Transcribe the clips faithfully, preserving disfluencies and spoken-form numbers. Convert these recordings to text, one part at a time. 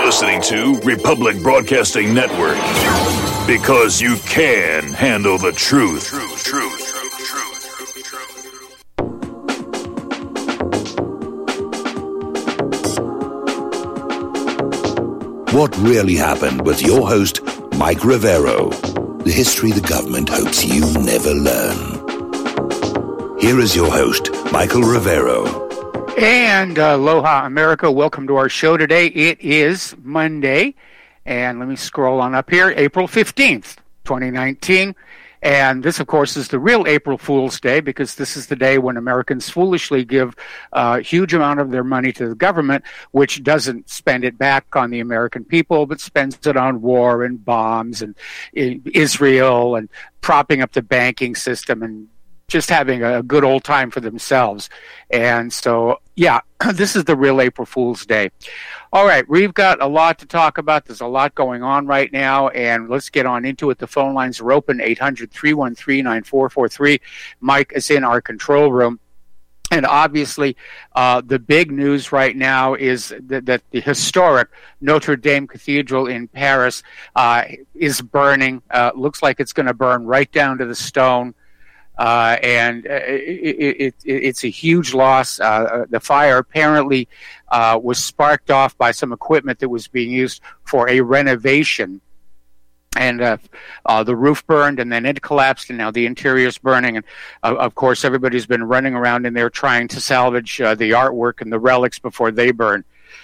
listening to Republic Broadcasting Network, because you can handle the truth. Truth, truth, truth, truth, truth. What really happened with your host, Mike Rivero. The history the government hopes you never learn. Here is your host, Michael Rivero. And uh, aloha, America. Welcome to our show today. It is Monday, and let me scroll on up here, April fifteenth, twenty nineteen. And this, of course, is the real April Fool's Day, because this is the day when Americans foolishly give a huge amount of their money to the government, which doesn't spend it back on the American people, but spends it on war and bombs and Israel and propping up the banking system and just having a good old time for themselves. And so, yeah, this is the real April Fool's Day. All right, we've got a lot to talk about. There's a lot going on right now, and let's get on into it. The phone lines are open, eight hundred, three one three, nine four four three. Mike is in our control room. And obviously, uh, the big news right now is that, that the historic Notre Dame Cathedral in Paris uh, is burning. Uh, looks like it's going to burn right down to the stone. Uh, and uh, it, it, it, it's a huge loss. Uh, the fire apparently uh, was sparked off by some equipment that was being used for a renovation. And uh, uh, the roof burned, and then it collapsed, and now the interior is burning. And, uh, of course, everybody's been running around in there trying to salvage uh, the artwork and the relics before they burn.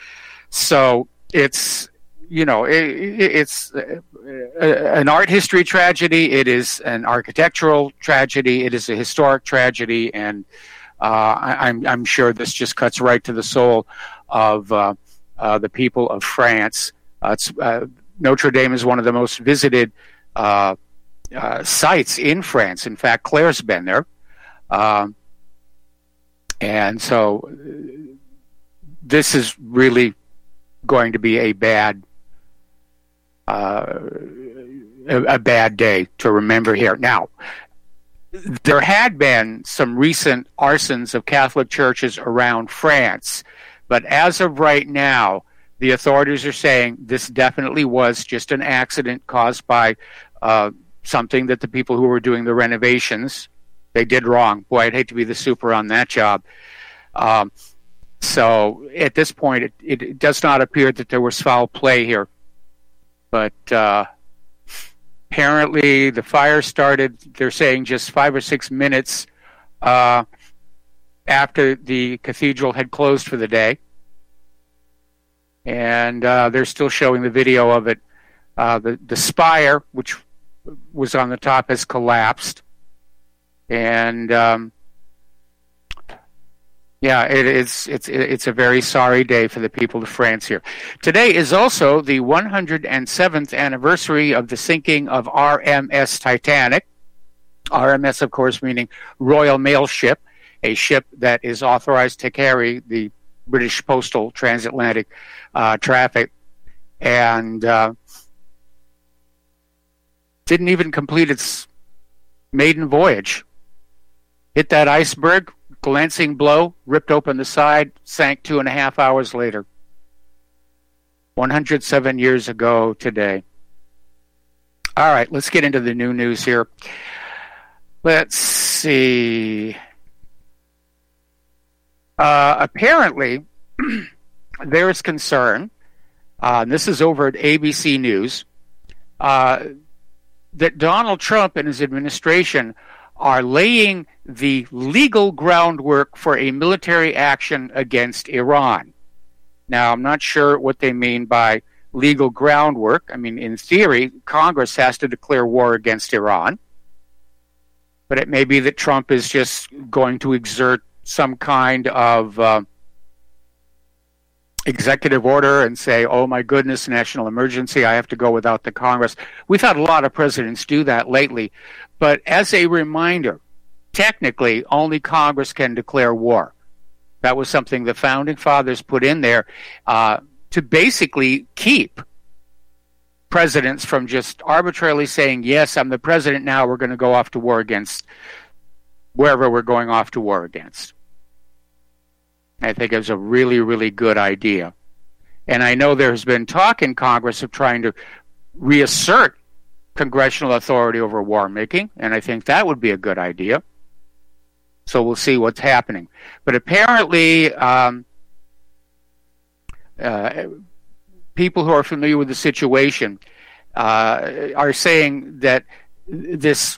So it's... You know, it, it's an art history tragedy. It is an architectural tragedy. It is a historic tragedy, and uh, I, I'm, I'm sure this just cuts right to the soul of uh, uh, the people of France. Uh, it's, uh, Notre Dame is one of the most visited uh, uh, sites in France. In fact, Claire's been there, um, and so this is really going to be a bad. Uh, a, a bad day to remember here. Now, there had been some recent arsons of Catholic churches around France, but as of right now, the authorities are saying this definitely was just an accident caused by uh, something that the people who were doing the renovations, they did wrong. Boy, I'd hate to be the super on that job. Um, so at this point, it, it, it does not appear that there was foul play here. But uh, apparently the fire started, they're saying, just five or six minutes uh, after the cathedral had closed for the day. And uh, they're still showing the video of it. Uh, the, the spire, which was on the top, has collapsed. And... Um, Yeah, it is. It's it's a very sorry day for the people of France here. Today is also the one hundred seventh anniversary of the sinking of R M S Titanic. R M S, of course, meaning Royal Mail Ship, a ship that is authorized to carry the British postal transatlantic uh, traffic, and uh, didn't even complete its maiden voyage. Hit that iceberg. Glancing blow, ripped open the side, sank two and a half hours later. one hundred seven years ago today. All right, let's get into the new news here. Let's see. Uh, apparently, there is concern, uh, and this is over at A B C News, uh, that Donald Trump and his administration are laying the legal groundwork for a military action against Iran. Now, I'm not sure what they mean by legal groundwork. I mean, in theory, Congress has to declare war against Iran. But it may be that Trump is just going to exert some kind of uh, executive order and say, oh my goodness, national emergency, I have to go without the Congress. We've had a lot of presidents do that lately. But as a reminder, technically, only Congress can declare war. That was something the Founding Fathers put in there uh, to basically keep presidents from just arbitrarily saying, yes, I'm the president now, we're going to go off to war against wherever we're going off to war against. I think it was a really, really good idea. And I know there's been talk in Congress of trying to reassert congressional authority over war making, and I think that would be a good idea. So we'll see what's happening. But apparently, um, uh, people who are familiar with the situation uh, are saying that this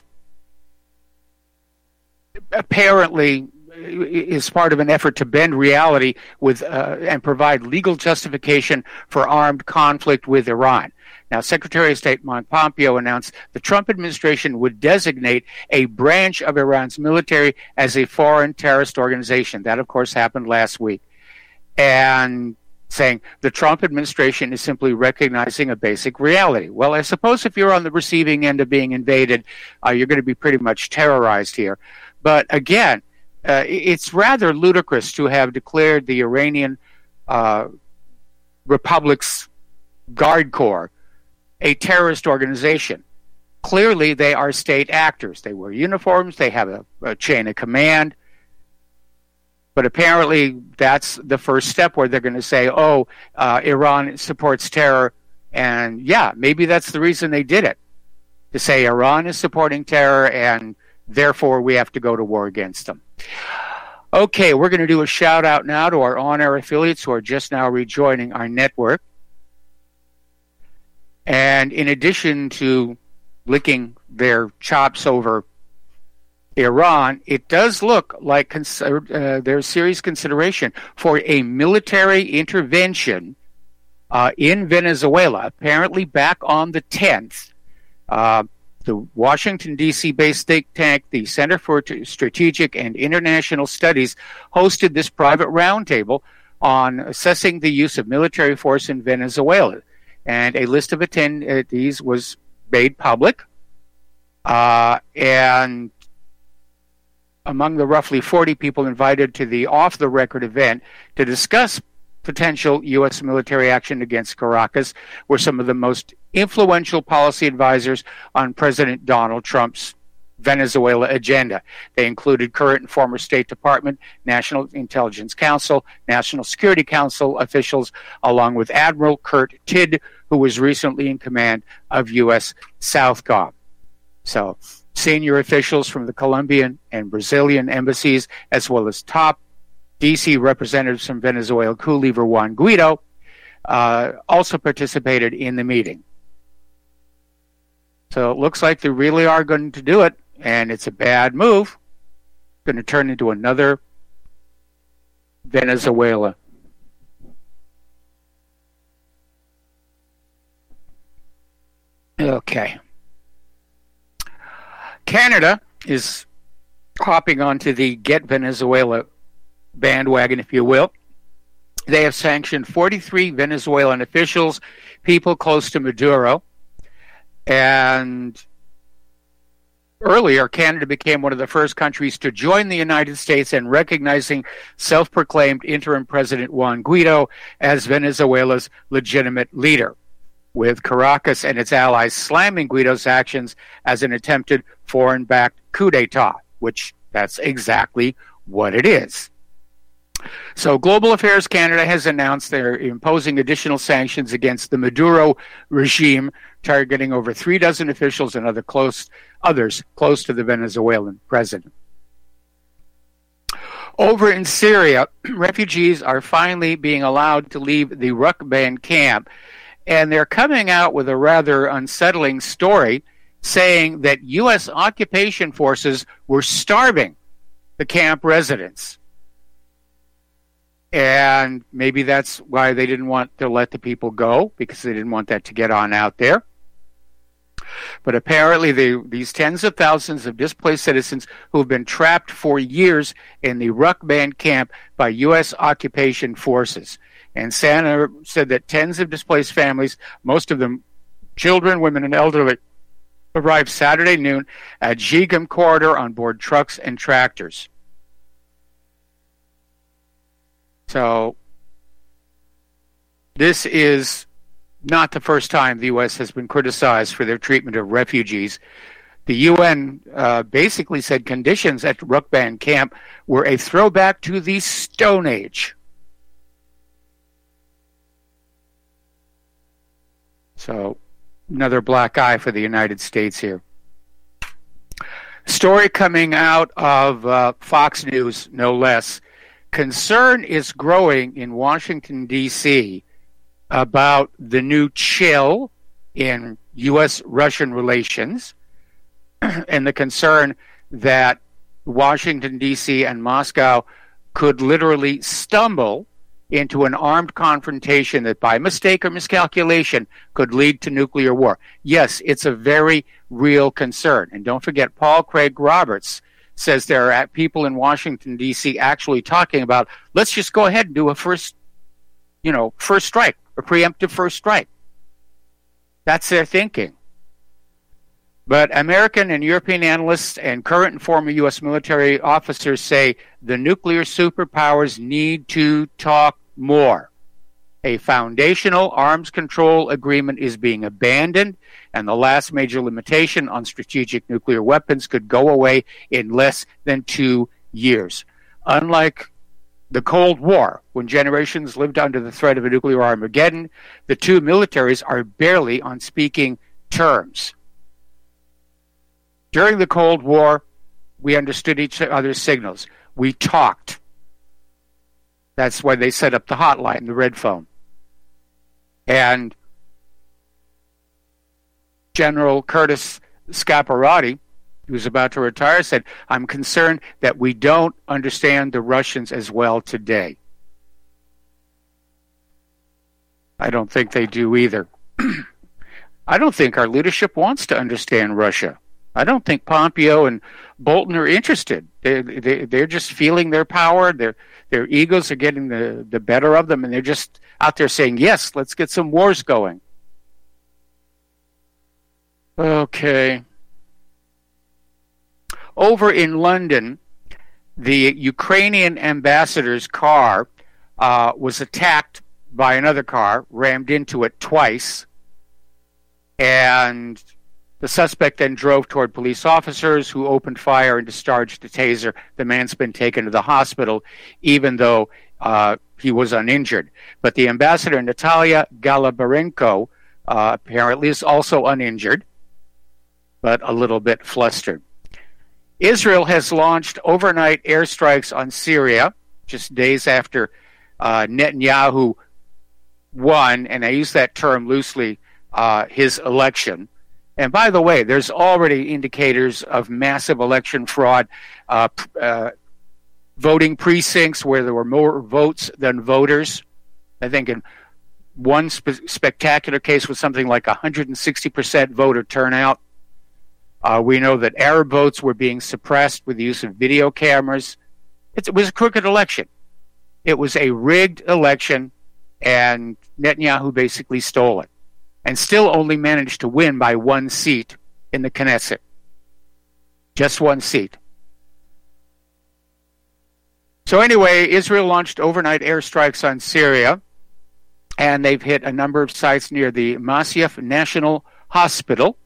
apparently is part of an effort to bend reality with uh, and provide legal justification for armed conflict with Iran. Now, Secretary of State Mike Pompeo announced the Trump administration would designate a branch of Iran's military as a foreign terrorist organization. That, of course, happened last week. And saying the Trump administration is simply recognizing a basic reality. Well, I suppose if you're on the receiving end of being invaded, uh, you're going to be pretty much terrorized here. But again, uh, it's rather ludicrous to have declared the Iranian uh, Republic's Guard Corps a terrorist organization. Clearly, they are state actors. They wear uniforms. They have a, a chain of command. But apparently, that's the first step where they're going to say, oh, uh, Iran supports terror. And yeah, maybe that's the reason they did it, to say Iran is supporting terror and therefore we have to go to war against them. Okay, we're going to do a shout out now to our on-air affiliates who are just now rejoining our network. And in addition to licking their chops over Iran, it does look like cons- uh, there's serious consideration for a military intervention uh, in Venezuela, apparently back on the tenth. Uh, the Washington, D C-based think tank, the Center for Strategic and International Studies, hosted this private roundtable on assessing the use of military force in Venezuela. And a list of attendees was made public. Uh, and among the roughly forty people invited to the off-the-record event to discuss potential U S military action against Caracas were some of the most influential policy advisors on President Donald Trump's Venezuela agenda. They included current and former State Department, National Intelligence Council, National Security Council officials, along with Admiral Kurt Tidd, who was recently in command of U S Southcom. So, senior officials from the Colombian and Brazilian embassies, as well as top D C representatives from Venezuela, coup leader Juan Guaido, uh, also participated in the meeting. So it looks like they really are going to do it, and it's a bad move. It's going to turn into another Venezuela. Okay. Canada is hopping onto the Get Venezuela bandwagon, if you will. They have sanctioned forty-three Venezuelan officials, people close to Maduro. And earlier, Canada became one of the first countries to join the United States in recognizing self-proclaimed interim President Juan Guaido as Venezuela's legitimate leader, with Caracas and its allies slamming Guaido's actions as an attempted foreign-backed coup d'etat, which that's exactly what it is. So Global Affairs Canada has announced they're imposing additional sanctions against the Maduro regime, targeting over three dozen officials and other close, others close to the Venezuelan president. Over in Syria, refugees are finally being allowed to leave the Rukban camp, and they're coming out with a rather unsettling story saying that U S occupation forces were starving the camp residents. And maybe that's why they didn't want to let the people go, because they didn't want that to get on out there. But apparently they, these tens of thousands of displaced citizens who have been trapped for years in the Rukban camp by U S occupation forces. And Santa said that tens of displaced families, most of them children, women, and elderly, arrived Saturday noon at Jigam corridor on board trucks and tractors. So this is not the first time the U S has been criticized for their treatment of refugees. The U N uh, basically said conditions at Rukban camp were a throwback to the Stone Age. So another black eye for the United States here. Story coming out of uh, Fox News, no less. Concern is growing in Washington, D C about the new chill in U S Russian relations and the concern that Washington, D C and Moscow could literally stumble into an armed confrontation that by mistake or miscalculation could lead to nuclear war. Yes, it's a very real concern. And don't forget, Paul Craig Roberts says there are people in Washington, D C actually talking about, let's just go ahead and do a first, you know, first strike, a preemptive first strike. That's their thinking. But American and European analysts and current and former U S military officers say the nuclear superpowers need to talk more. A foundational arms control agreement is being abandoned, and the last major limitation on strategic nuclear weapons could go away in less than two years. Unlike the Cold War, when generations lived under the threat of a nuclear Armageddon, the two militaries are barely on speaking terms. During the Cold War, we understood each other's signals. We talked. That's why they set up the hotline, the red phone. And General Curtis Scaparrotti, who's about to retire, said, I'm concerned that we don't understand the Russians as well today. I don't think they do either. I don't think our leadership wants to understand Russia. I don't think Pompeo and Bolton are interested. They, they, they're just feeling their power. Their their egos are getting the, the better of them, and they're just out there saying, yes, let's get some wars going. Okay. Over in London, the Ukrainian ambassador's car uh, was attacked by another car, rammed into it twice, and the suspect then drove toward police officers who opened fire and discharged a taser. The man's been taken to the hospital, even though uh, he was uninjured. But the ambassador, Natalia Galabarenko, uh, apparently is also uninjured, but a little bit flustered. Israel has launched overnight airstrikes on Syria, just days after uh, Netanyahu won, and I use that term loosely, uh, his election. And by the way, there's already indicators of massive election fraud, uh, uh, voting precincts where there were more votes than voters. I think in one spe- spectacular case was something like one hundred sixty percent voter turnout. Uh, we know that Arab votes were being suppressed with the use of video cameras. It, it was a crooked election. It was a rigged election, and Netanyahu basically stole it, and still only managed to win by one seat in the Knesset. Just one seat. So anyway, Israel launched overnight airstrikes on Syria, and they've hit a number of sites near the Masyaf National Hospital.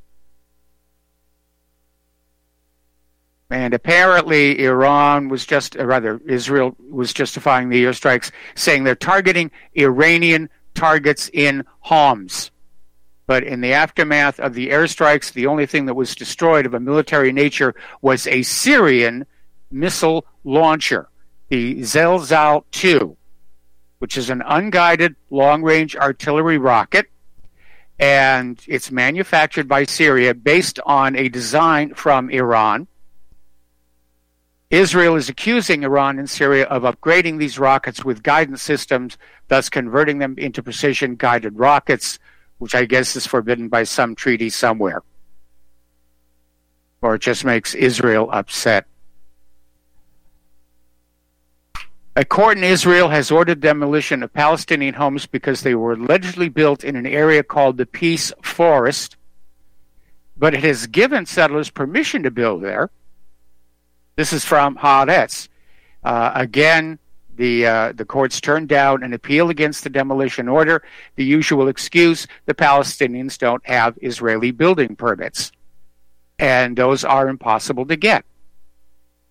And apparently Iran was just, or rather Israel was justifying the airstrikes, saying they're targeting Iranian targets in Homs. But in the aftermath of the airstrikes, the only thing that was destroyed of a military nature was a Syrian missile launcher, the Zelzal two, which is an unguided long-range artillery rocket, and it's manufactured by Syria based on a design from Iran. Israel is accusing Iran and Syria of upgrading these rockets with guidance systems, thus converting them into precision-guided rockets, which I guess is forbidden by some treaty somewhere. Or it just makes Israel upset. A court in Israel has ordered demolition of Palestinian homes because they were allegedly built in an area called the Peace Forest, but it has given settlers permission to build there. This is from Haaretz. Uh, again, the uh, the courts turned down an appeal against the demolition order. The usual excuse, the Palestinians don't have Israeli building permits. And those are impossible to get.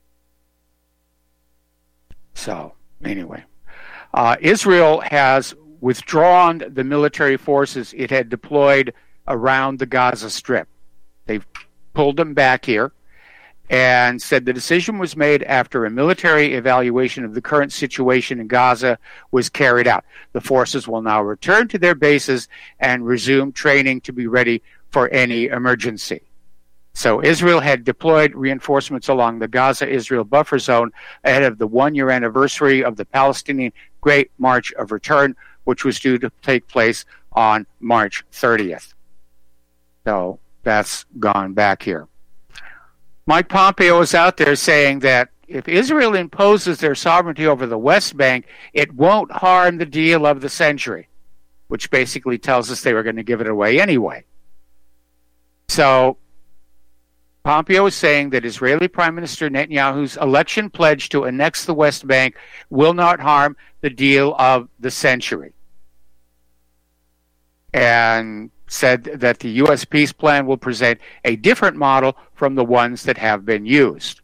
So, anyway. Uh, Israel has withdrawn the military forces it had deployed around the Gaza Strip. They've pulled them back here and said the decision was made after a military evaluation of the current situation in Gaza was carried out. The forces will now return to their bases and resume training to be ready for any emergency. So Israel had deployed reinforcements along the Gaza-Israel buffer zone ahead of the one-year anniversary of the Palestinian Great March of Return, which was due to take place on March thirtieth. So that's gone back here. Mike Pompeo is out there saying that if Israel imposes their sovereignty over the West Bank, it won't harm the deal of the century, which basically tells us they were going to give it away anyway. So Pompeo is saying that Israeli Prime Minister Netanyahu's election pledge to annex the West Bank will not harm the deal of the century, and said that the U S peace plan will present a different model from the ones that have been used.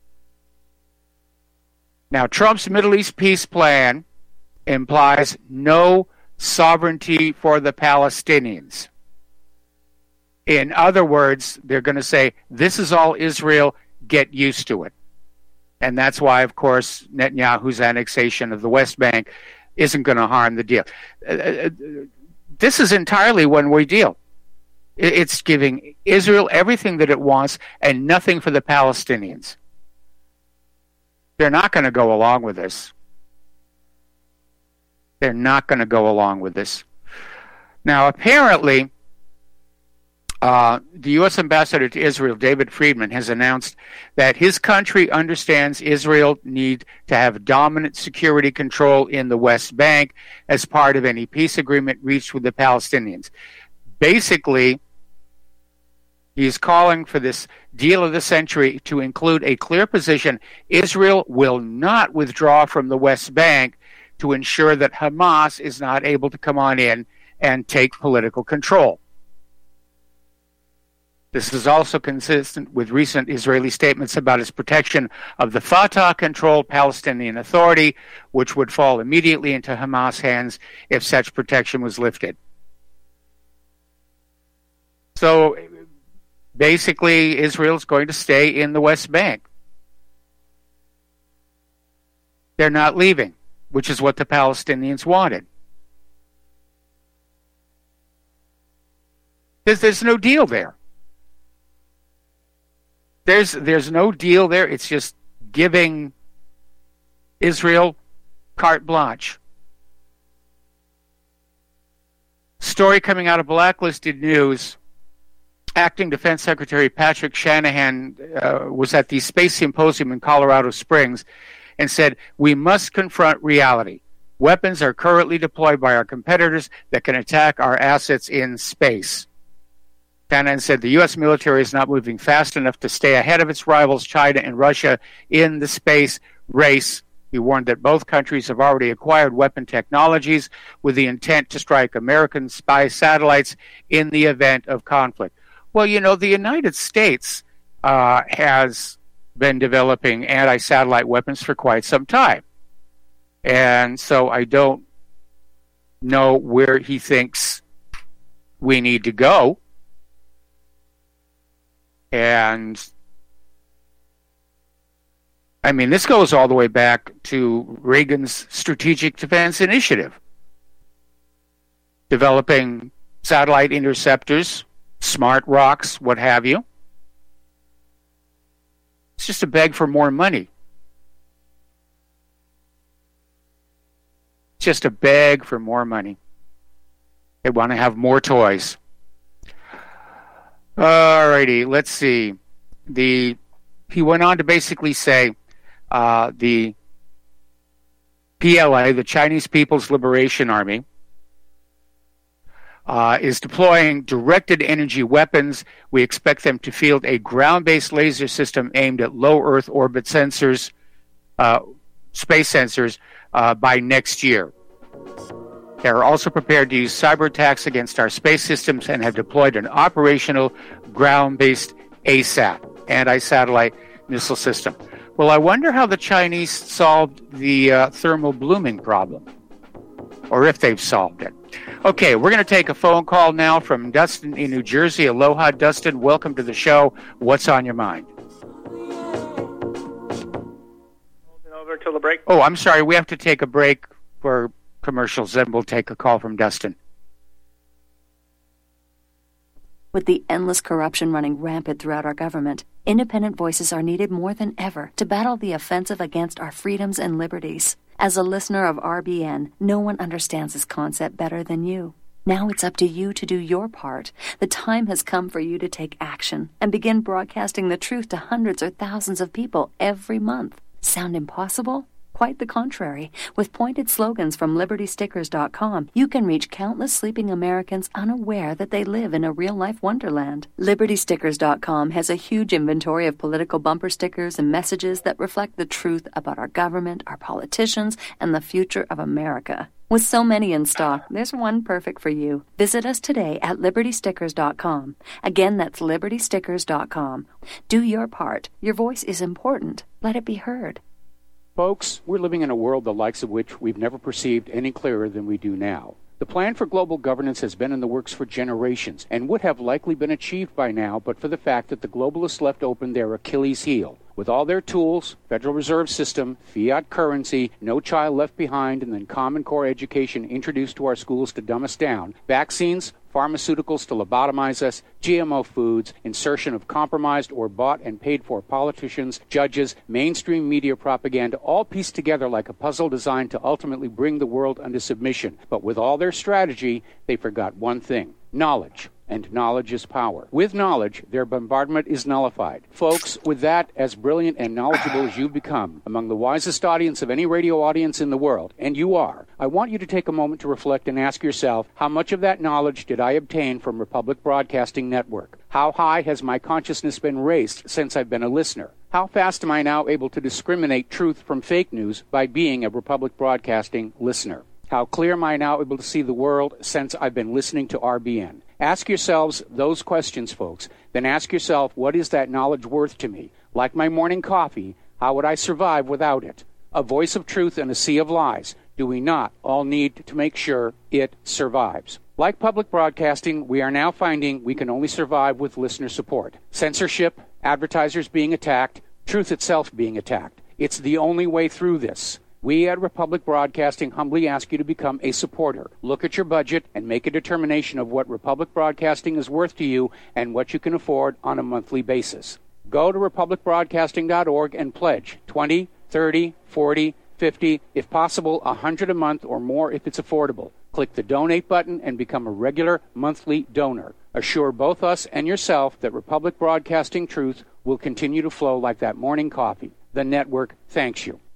Now, Trump's Middle East peace plan implies no sovereignty for the Palestinians. In other words, they're going to say, this is all Israel, get used to it. And that's why, of course, Netanyahu's annexation of the West Bank isn't going to harm the deal. Uh, this is entirely one-way deal. It's giving Israel everything that it wants and nothing for the Palestinians. They're not going to go along with this. They're not going to go along with this. Now, apparently, Uh, the U S ambassador to Israel, David Friedman, has announced that his country understands Israel need to have dominant security control in the West Bank as part of any peace agreement reached with the Palestinians. Basically, he's calling for this deal of the century to include a clear position: Israel will not withdraw from the West Bank to ensure that Hamas is not able to come on in and take political control. This is also consistent with recent Israeli statements about its protection of the Fatah-controlled Palestinian Authority, which would fall immediately into Hamas' hands if such protection was lifted. So basically, Israel's going to stay in the West Bank. They're not leaving, which is what the Palestinians wanted. There's, there's no deal there. There's there's no deal there. It's just giving Israel carte blanche. Story coming out of Blacklisted News. Acting Defense Secretary Patrick Shanahan uh, was at the Space Symposium in Colorado Springs and said, "We must confront reality. Weapons are currently deployed by our competitors that can attack our assets in space." Shanahan said the U S military is not moving fast enough to stay ahead of its rivals, China and Russia, in the space race. He warned that both countries have already acquired weapon technologies with the intent to strike American spy satellites in the event of conflict. Well, you know, the United States uh, has been developing anti-satellite weapons for quite some time. And so I don't know where he thinks we need to go. And, I mean, this goes all the way back to Reagan's Strategic Defense Initiative, developing satellite interceptors, smart rocks, what have you. It's just a beg for more money. It's just a beg for more money. They want to have more toys. Alrighty, let's see. The he went on to basically say uh, the P L A, the Chinese People's Liberation Army, uh, is deploying directed energy weapons. We expect them to field a ground-based laser system aimed at low Earth orbit sensors, uh, space sensors, uh, by next year. They are also prepared to use cyber attacks against our space systems and have deployed an operational ground-based A SAT, anti-satellite missile system. Well, I wonder how the Chinese solved the uh, thermal blooming problem. or if they've solved it. Okay, we're going to take a phone call now from Dustin in New Jersey. Aloha, Dustin. Welcome to the show. What's on your mind? Over until the break. Oh, I'm sorry. We have to take a break for commercials, then we'll take a call from Dustin. With the endless corruption running rampant throughout our government, independent voices are needed more than ever to battle the offensive against our freedoms and liberties. As a listener of R B N, no one understands this concept better than you. Now it's up to you to do your part. The time has come for you to take action and begin broadcasting the truth to hundreds or thousands of people every month. Sound impossible? Quite the contrary. With pointed slogans from Liberty Stickers dot com, you can reach countless sleeping Americans unaware that they live in a real-life wonderland. Liberty Stickers dot com has a huge inventory of political bumper stickers and messages that reflect the truth about our government, our politicians, and the future of America. With so many in stock, there's one perfect for you. Visit us today at Liberty Stickers dot com. Again, that's Liberty Stickers dot com. Do your part. Your voice is important. Let it be heard. Folks, we're living in a world the likes of which we've never perceived any clearer than we do now. The plan for global governance has been in the works for generations and would have likely been achieved by now but for the fact that the globalists left open their Achilles heel. With all their tools, Federal Reserve System, fiat currency, no child left behind, and then Common Core education introduced to our schools to dumb us down, vaccines, pharmaceuticals to lobotomize us, G M O foods, insertion of compromised or bought and paid for politicians, judges, mainstream media propaganda, all pieced together like a puzzle designed to ultimately bring the world under submission. But with all their strategy, they forgot one thing: knowledge. And knowledge is power. With knowledge, their bombardment is nullified. Folks, with that, as brilliant and knowledgeable as you've become, among the wisest audience of any radio audience in the world, and you are, I want you to take a moment to reflect and ask yourself, how much of that knowledge did I obtain from Republic Broadcasting Network? How high has my consciousness been raised since I've been a listener? How fast am I now able to discriminate truth from fake news by being a Republic Broadcasting listener? How clear am I now able to see the world since I've been listening to R B N? Ask yourselves those questions, folks. Then ask yourself, what is that knowledge worth to me? Like my morning coffee, how would I survive without it? A voice of truth in a sea of lies. Do we not all need to make sure it survives? Like public broadcasting, we are now finding we can only survive with listener support. Censorship, advertisers being attacked, truth itself being attacked. It's the only way through this. We at Republic Broadcasting humbly ask you to become a supporter. Look at your budget and make a determination of what Republic Broadcasting is worth to you and what you can afford on a monthly basis. Go to republic broadcasting dot org and pledge twenty, thirty, forty, fifty, if possible one hundred a month or more if it's affordable. Click the donate button and become a regular monthly donor. Assure both us and yourself that Republic Broadcasting truth will continue to flow like that morning coffee. The network thanks you.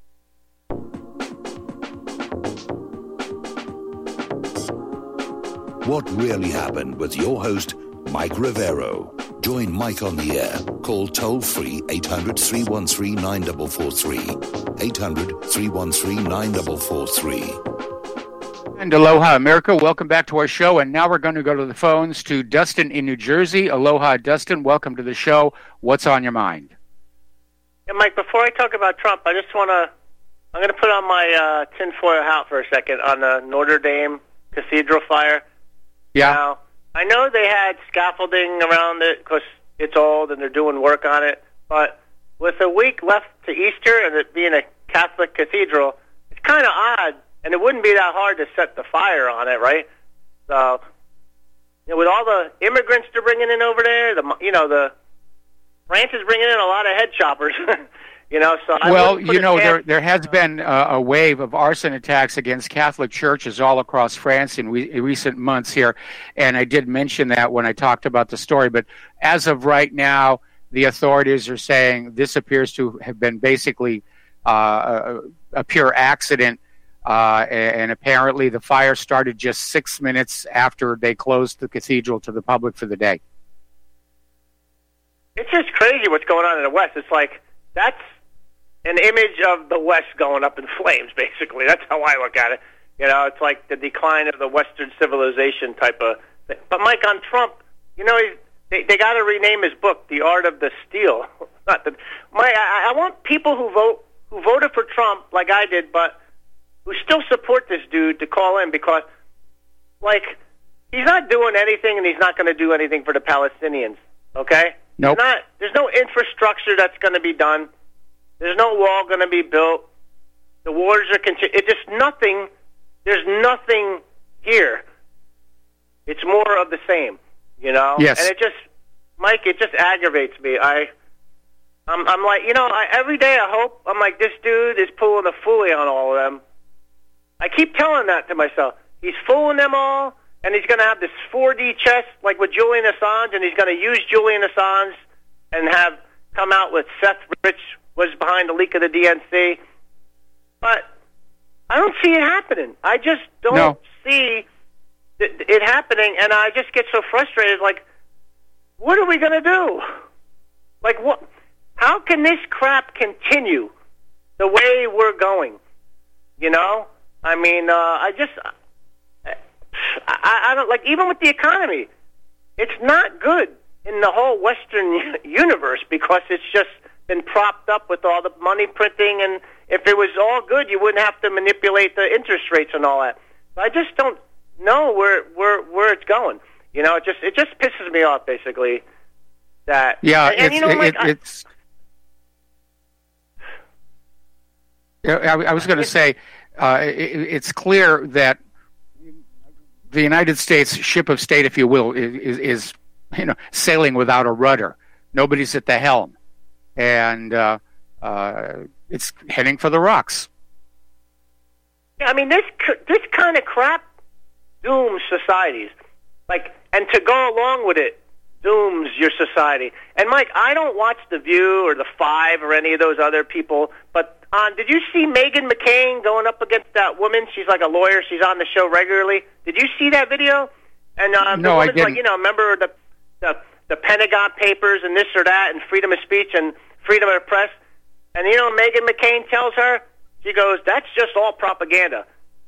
What Really Happened with your host, Mike Rivero. Join Mike on the air. Call toll-free eight hundred, three one three, nine four four three. eight hundred, three one three, nine four four three. And Aloha, America. Welcome back to our show. And now we're going to go to the phones to Dustin in New Jersey. Aloha, Dustin. Welcome to the show. What's on your mind? Yeah, Mike, before I talk about Trump, I just want to, I'm going to put on my uh, tinfoil hat for a second on the Notre Dame Cathedral fire. Yeah. Now, I know they had scaffolding around it because it's old and they're doing work on it, but with a week left to Easter and it being a Catholic cathedral, it's kind of odd, and it wouldn't be that hard to set the fire on it, right? So, you know, with all the immigrants they're bringing in over there, the you know the France is bringing in a lot of head choppers. You know, so I well, you know, past, there there has been a, a wave of arson attacks against Catholic churches all across France in, re- in recent months here, and I did mention that when I talked about the story. But as of right now, the authorities are saying this appears to have been basically uh, a, a pure accident, uh, and apparently the fire started just six minutes after they closed the cathedral to the public for the day. It's just crazy what's going on in the West. It's like that's an image of the West going up in flames, basically. That's how I look at it. You know, it's like the decline of the Western civilization type of thing. But, Mike, on Trump, you know, he's, they, they got to rename his book, The Art of the Steal. Not the, Mike, I, I want people who vote who voted for Trump, like I did, but who still support this dude to call in because, like, he's not doing anything and he's not going to do anything for the Palestinians, okay? Nope. Not, there's no infrastructure that's going to be done. There's no wall going to be built. The wars are continuing. It's just nothing. There's nothing here. It's more of the same, you know? Yes. And it just, Mike, it just aggravates me. I, I'm, I'm like, you know, I, every day I hope, I'm like, this dude is pulling a foolie on all of them. I keep telling that to myself. He's fooling them all, and he's going to have this four D chess like with Julian Assange, and he's going to use Julian Assange and have come out with Seth Rich was behind the leak of the D N C. But I don't see it happening. I just don't no. see it, it happening, and I just get so frustrated. Like, what are we going to do? Like, what? How can this crap continue the way we're going? You know? I mean, uh, I just, I, I don't, like, even with the economy, it's not good in the whole Western universe because it's just been propped up with all the money printing, and if it was all good, you wouldn't have to manipulate the interest rates and all that. But I just don't know where where where it's going. You know, it just it just pisses me off, basically. That yeah, and, and, it's, you know, it, like, it, it's. I, I was going to say, uh, it, it's clear that the United States ship of state, if you will, is, is you know sailing without a rudder. Nobody's at the helm, and uh, uh, it's heading for the rocks. Yeah, I mean this this kind of crap dooms societies, like, and to go along with it dooms your society. And Mike, I don't watch The View or The Five or any of those other people, but. Um, did you see Meghan McCain going up against that woman? She's like a lawyer. She's on the show regularly. Did you see that video? And um, no, the I woman's didn't. Like, you know, remember the, the the Pentagon Papers and this or that, and freedom of speech and freedom of press. And you know, Meghan McCain tells her, she goes, "That's just all propaganda."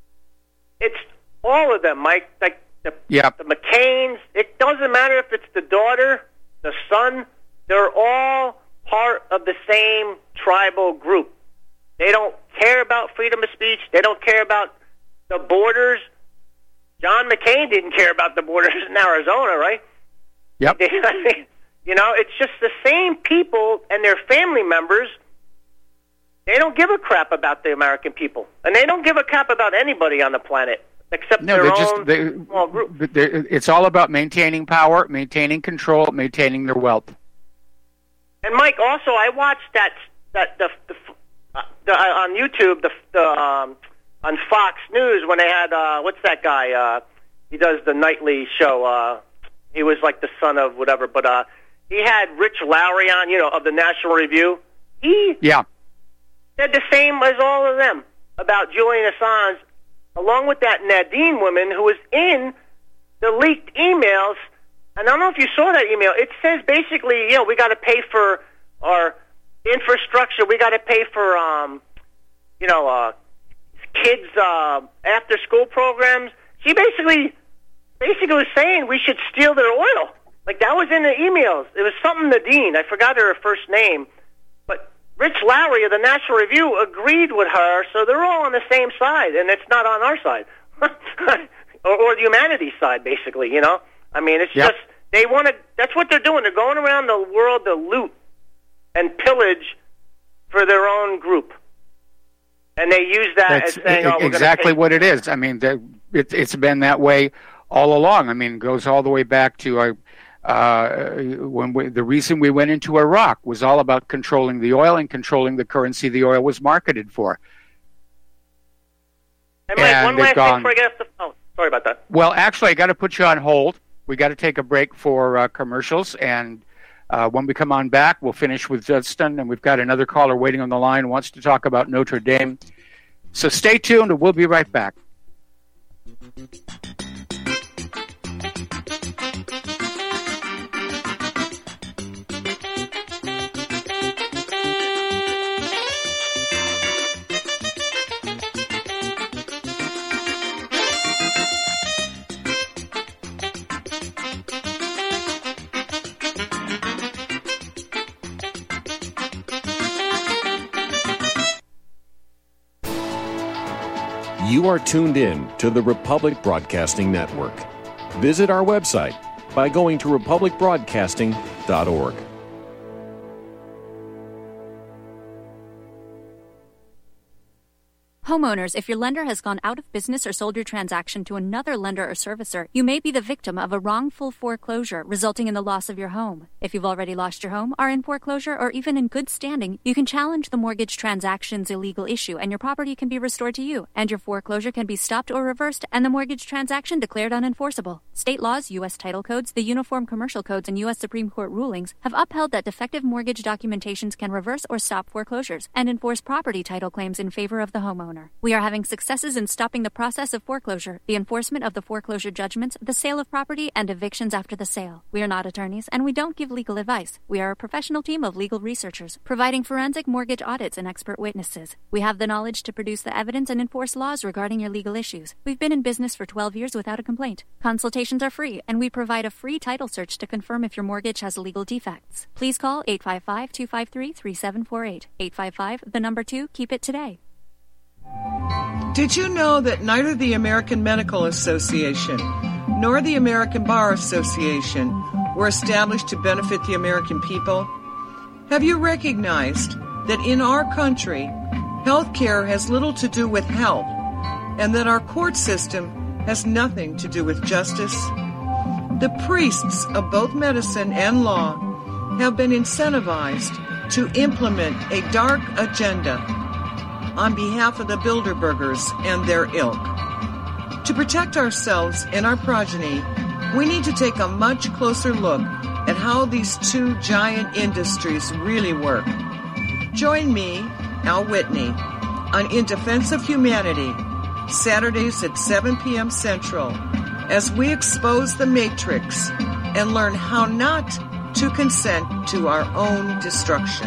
It's all of them, Mike. Like the yep. the McCains. It doesn't matter if it's the daughter, the son. They're all part of the same tribal group. They don't care about freedom of speech. They don't care about the borders. John McCain didn't care about the borders in Arizona, right? Yep. You know, it's just the same people and their family members. They don't give a crap about the American people. And they don't give a crap about anybody on the planet except no, their own just, they, small group. It's all about maintaining power, maintaining control, maintaining their wealth. And, Mike, also, I watched that, that the, the Uh, the, uh, on YouTube, the, the um, on Fox News, when they had uh, what's that guy? Uh, he does the nightly show. Uh, he was like the son of whatever, but uh, he had Rich Lowry on, you know, of the National Review. He yeah. said the same as all of them about Julian Assange, along with that Nadine woman who was in the leaked emails. And I don't know if you saw that email. It says basically, you know, we got to pay for our infrastructure. We got to pay for, um, you know, uh, kids' uh, after-school programs. She basically, basically was saying we should steal their oil. Like, that was in the emails. It was something Nadine. I forgot her first name. But Rich Lowry of the National Review agreed with her, so they're all on the same side, and it's not on our side. or, or the humanities side, basically, you know? I mean, it's yep. just, they want to, that's what they're doing. They're going around the world to loot and pillage for their own group. And they use that That's as saying, oh, we're exactly pay. what it is. I mean, the, it, it's been that way all along. I mean, it goes all the way back to uh, uh, when we, the reason we went into Iraq was all about controlling the oil and controlling the currency the oil was marketed for. And, Mike, and one last gone, thing before I get off the phone. Sorry about that. Well, actually, I got to put you on hold. We got to take a break for uh, commercials, and Uh, when we come on back, we'll finish with Justin, and we've got another caller waiting on the line who wants to talk about Notre Dame. So stay tuned, and we'll be right back. You are tuned in to the Republic Broadcasting Network. Visit our website by going to republic broadcasting dot org. Homeowners, if your lender has gone out of business or sold your transaction to another lender or servicer, you may be the victim of a wrongful foreclosure, resulting in the loss of your home. If you've already lost your home, are in foreclosure, or even in good standing, you can challenge the mortgage transaction's illegal issue, and your property can be restored to you, and your foreclosure can be stopped or reversed, and the mortgage transaction declared unenforceable. State laws, U S title codes, the Uniform Commercial Codes, and U S Supreme Court rulings have upheld that defective mortgage documentations can reverse or stop foreclosures and enforce property title claims in favor of the homeowner. We are having successes in stopping the process of foreclosure, the enforcement of the foreclosure judgments, the sale of property, and evictions after the sale. We are not attorneys, and we don't give legal advice. We are a professional team of legal researchers, providing forensic mortgage audits and expert witnesses. We have the knowledge to produce the evidence and enforce laws regarding your legal issues. We've been in business for twelve years without a complaint. Consultations are free, and we provide a free title search to confirm if your mortgage has legal defects. Please call eight five five, two five three, three seven four eight. eight five five, the number two, keep it today. Did you know that neither the American Medical Association nor the American Bar Association were established to benefit the American people? Have you recognized that in our country, health care has little to do with health, and that our court system has nothing to do with justice? The priests of both medicine and law have been incentivized to implement a dark agenda on behalf of the Bilderbergers and their ilk. To protect ourselves and our progeny, we need to take a much closer look at how these two giant industries really work. Join me, Al Whitney, on In Defense of Humanity, Saturdays at seven p.m. Central, as we expose the Matrix and learn how not to consent to our own destruction.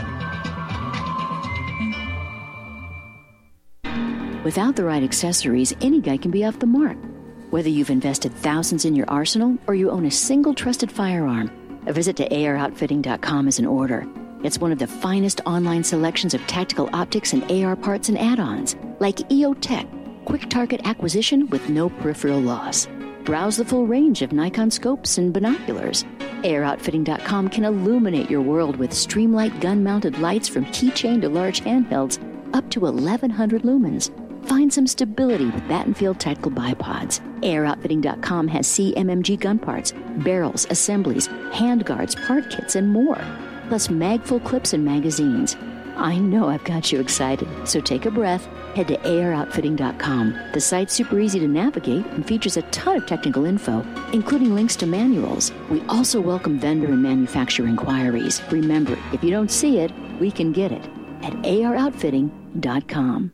Without the right accessories, any guy can be off the mark. Whether you've invested thousands in your arsenal or you own a single trusted firearm, a visit to A R outfitting dot com is in order. It's one of the finest online selections of tactical optics and A R parts and add-ons, like E O Tech, quick target acquisition with no peripheral loss. Browse the full range of Nikon scopes and binoculars. A R outfitting dot com can illuminate your world with Streamlight gun-mounted lights from keychain to large handhelds up to eleven hundred lumens. Find some stability with Battenfield Tactical Bipods. A R outfitting dot com has C M M G gun parts, barrels, assemblies, handguards, part kits, and more. Plus mag-full clips and magazines. I know I've got you excited, so take a breath. Head to A R outfitting dot com. The site's super easy to navigate and features a ton of technical info, including links to manuals. We also welcome vendor and manufacturer inquiries. Remember, if you don't see it, we can get it at A R outfitting dot com.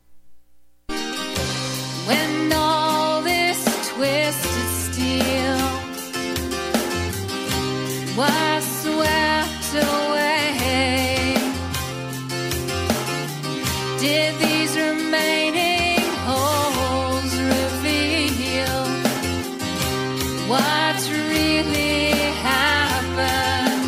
When all this twisted steel was swept away, did these remaining holes reveal what's really happened?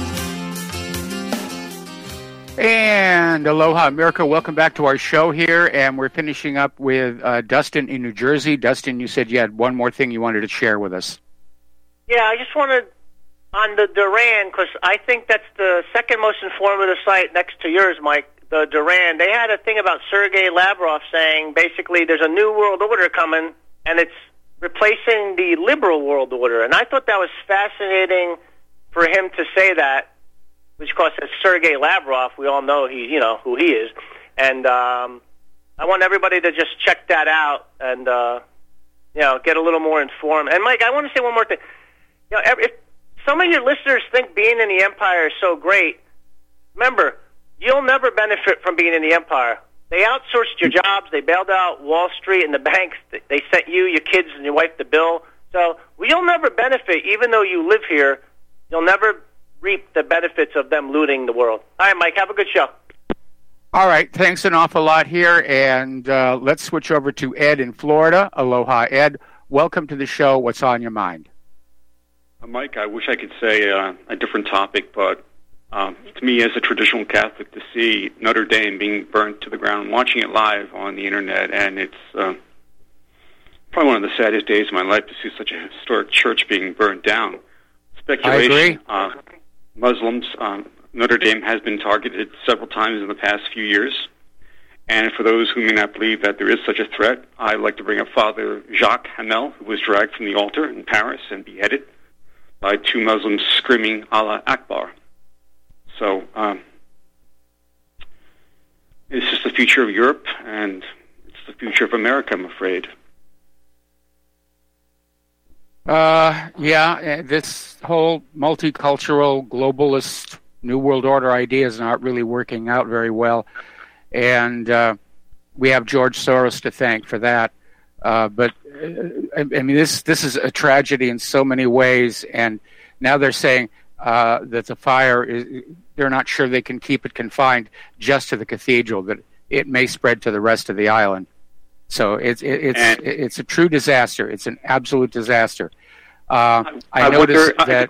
And aloha, America. Welcome back to our show here, and we're finishing up with uh, Dustin in New Jersey. Dustin, you said you had one more thing you wanted to share with us. Yeah, I just wanted, on the Duran, because I think that's the second most informative site next to yours, Mike, the Duran. They had a thing about Sergei Lavrov saying, basically, there's a new world order coming, and it's replacing the liberal world order. And I thought that was fascinating for him to say that, which, of course, is Sergei Lavrov. We all know he, you know who he is. And um, I want everybody to just check that out and, uh, you know, get a little more informed. And, Mike, I want to say one more thing. You know, if some of your listeners think being in the Empire is so great, remember, you'll never benefit from being in the Empire. They outsourced your jobs. They bailed out Wall Street and the banks. They sent you, your kids, and your wife the bill. So well, you'll never benefit, even though you live here. You'll never reap the benefits of them looting the world. All right, Mike, have a good show. All right, thanks an awful lot here, and uh, let's switch over to Ed in Florida. Aloha, Ed. Welcome to the show. What's on your mind? Uh, Mike, I wish I could say uh, a different topic, but um, to me, as a traditional Catholic, to see Notre Dame being burnt to the ground, watching it live on the Internet, and it's uh, probably one of the saddest days of my life to see such a historic church being burned down. Speculation. I agree. Uh, Muslims, um, Notre Dame has been targeted several times in the past few years. And for those who may not believe that there is such a threat, I'd like to bring up Father Jacques Hamel, who was dragged from the altar in Paris and beheaded by two Muslims screaming Allah Akbar. So um, it's just the future of Europe, and it's the future of America, I'm afraid. Uh, yeah, this whole multicultural, globalist, New World Order idea is not really working out very well. And uh, we have George Soros to thank for that. Uh, but, uh, I, I mean, this this is a tragedy in so many ways. And now they're saying uh, that the fire, is, they're not sure they can keep it confined just to the cathedral, that it may spread to the rest of the island. So it's it, it's and it's a true disaster. It's an absolute disaster. Uh, I, I noticed wonder, that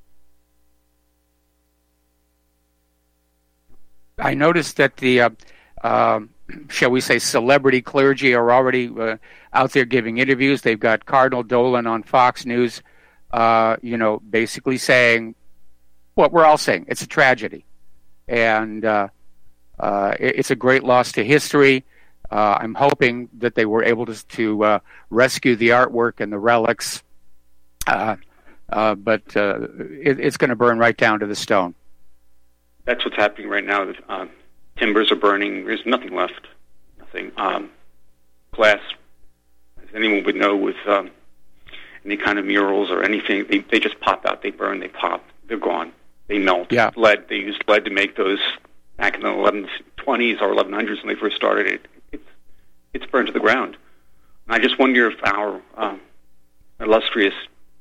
I, I noticed that the uh, uh, shall we say celebrity clergy are already uh, out there giving interviews. They've got Cardinal Dolan on Fox News, uh, you know, basically saying what we're all saying. It's a tragedy, and uh, uh, it, it's a great loss to history. Uh, I'm hoping that they were able to, to uh, rescue the artwork and the relics, uh, uh, but uh, it, it's going to burn right down to the stone. That's what's happening right now. Uh, timbers are burning. There's nothing left. Nothing. Um, glass, as anyone would know, with um, any kind of murals or anything, they, they just pop out. They burn. They pop. They're gone. They melt. Yeah. Lead. They used lead to make those back in the eleven twenties or eleven hundreds when they first started it. It's burned to the ground. And I just wonder if our um, illustrious